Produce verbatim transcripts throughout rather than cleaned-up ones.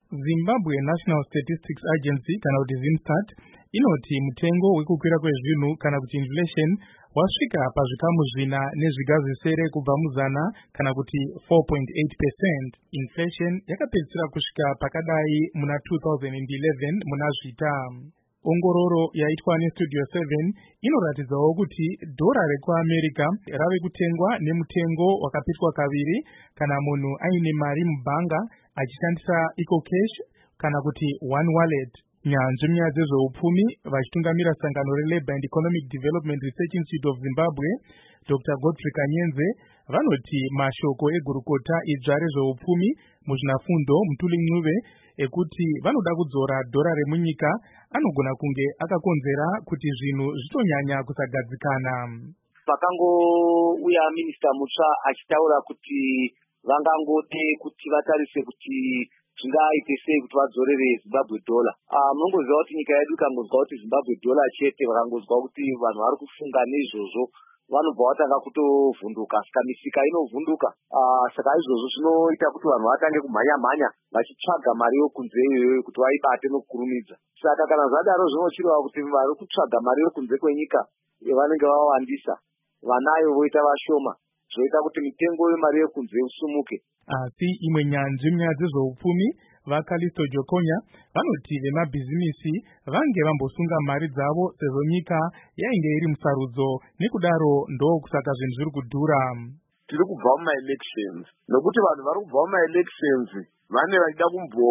Zimbabwe National Statistics Agency kana kuti ZimStat inoti mutengo wekukwira kwezvinhu kana kuti inflation wasvika pazvikamu zvina nezviga zvisere kubva muzana kana kuti four point eight percent. Inflation yakapedzisira kusvika pakadai muna two thousand eleven muna zvita. Ongororo yaitwa neStudio seven inoratidzawo kuti dhora rekuAmerica rave kutengwa nemutengo wakapetwa kaviri kana munhu aine mari mubhanga achishandisa EcoCash kana kuti One Wallet. Nyanzvi munyaya dzezveupfumi vachitungamira sangano reLabour and Economic Development Research Institute of Zimbabwe, Doctor Godfrey Kanyenze, vanoti mashoko egurukota idzva rezveupfumi muzvinafundo Mutuli Ncube ekuti vanoda kudzora dhora remunyika anogona kunge akakonzera kuti zvinhu zvitonyanya kusagadzikana. Pakangouya minista mutsva achitaura kuti vangangote kuti vatarise kuti zvingaite sei kuti vadzorere Zimbabwe dollar. Ah, munongoziva kuti nyika yedu ikangozwa kuti Zimbabwe dollar chete, vakangozwa kuti vanhu vari kufunga neizvozvo, vanobva vatanga kutovhunduka, saka misika inovhunduka. Ah, saka izvozvo zvinoita kuti vanhu vatange kumhanya-mhanya vachitsvaga mari yokunze iyoyo kuti vaibate nokukurumidza. Saka kana zvadaro zvinochireva kuti vari kutsvaga mari yokunze kwenyika vanenge vawandisa, vanayo voita vashoma, zvoita kuti mitengo yemari yokunze usumuke. Asi imwe nyanzvi munyaya dzezveupfumi vaKalisto Jokonya vanoti vemabhizimisi vange vambosunga mari dzavo sezvo nyika yainge iri musarudzo, nekudaro ndokusaka zvinhu zviri kudhura. Tiri kubva mumaelections nokuti vanhu vari kubva mumaelections vane vachida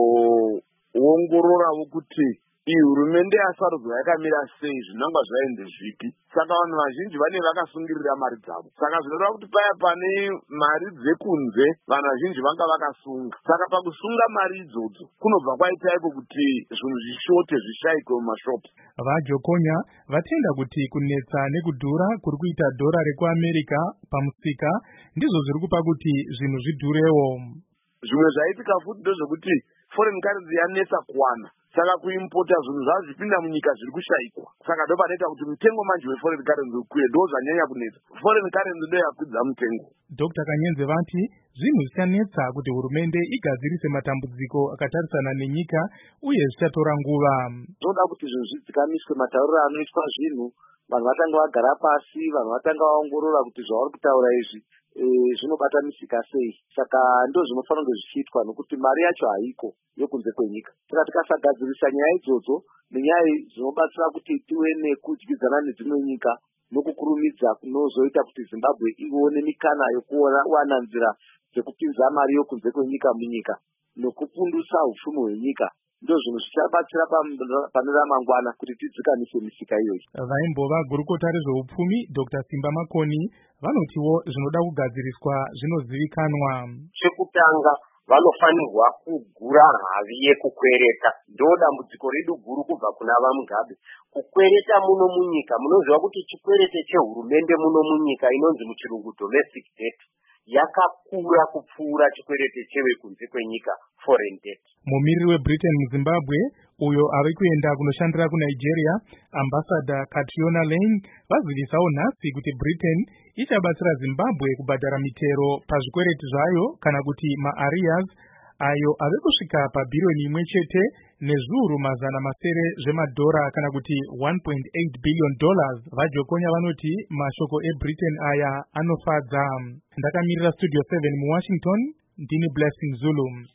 kumboongororawo kuti iyi hurumende yasarudzwa yakamira sei, zvinangwa zvaende zvipi. Saka vanhu vazhinji vane vakasungirira mari dzavo, saka zvinoreva kuti paya pane mari dzekunze vanhu vazhinji vanga vakasunga. Saka pakusunga mari idzodzo kunobva kwaita iko kuti zvinhu zvishote zvishayikwe mumashopu. VaJokonya vatenda kuti kunetsa nekudhura kuri kuita dhora rekuAmerica pamusika ndizvo zviri kupa kuti zvinhu zvidhurewo. Zvimwe zvaitika futi ndezvekuti foreign currency yanetsa kuwana, saka kuimpota zvinhu zvazvipinda munyika zviri kushayikwa. Saka ndo panoita kuti mutengo manje weforeign currency ukwire, ndo zvanyanya kunetsa. Foreign currency ndo yakwidza mutengo. Doctor Kanyenze vati zvinhu zvichanetsa kuti hurumende igadzirise matambudziko akatarisana nenyika uye zvichatora nguva. Zvoda kuti zvinhu zvidzikamiswe, matauriro anoitwa zvinhu, vanhu vatanga vagara pasi, vanhu vatanga vaongorora kuti zvavari kutaura izvi zvinobata misika sei. Saka ndo zvinofanira kunge zvichiitwa nokuti mari yacho haiko yokunze kwenyika. Saka tikasagadzirisa nyaya idzodzo nenyaya dzinobatsira kuti tive nekudyidzana nedzimwe nyika nokukurumidza kunozoita kuti Zimbabwe ione mikana yokuona wana nzira dzekupinza mari yokunze kwenyika munyika nokupundutsa upfumi hwenyika, ndo zvinhu zvichabatsira pane ramangwana kuti tidzikanise misika iyoyi. Vaimbova gurukota rezveupfumi Doctor Simba Makoni vanotiwo zvinoda kugadziriswa zvinozivikanwa. Chekutanga vanofanirwa kugura havi yekukwereta. Ndo dambudziko redu guru kubva kuna vaMugabe. Kukwereta muno munyika, munoziva kuti chikwerete chehurumende muno munyika inonzi muchirungu domestic debt yakakura kupfuura chikwerete chewekunze kwenyika foreign debt. Mumiriri weBritain muZimbabwe uyo ave kuenda kunoshandira kuNigeria, Ambassador Catriona Lane vazivisawo nhasi kuti Britain ichabatsira Zimbabwe kubhadhara mitero pazvikwereti zvayo kana kuti maarrears ayo ave kusvika pabhirioni imwe chete nezviuru mazana masere zvemadhora kana kuti one point eight billion dollars. VaJokonya vanoti mashoko eBritain aya anofadza. Ndakamirira Studio seven muWashington, ndini Blessing Zulu.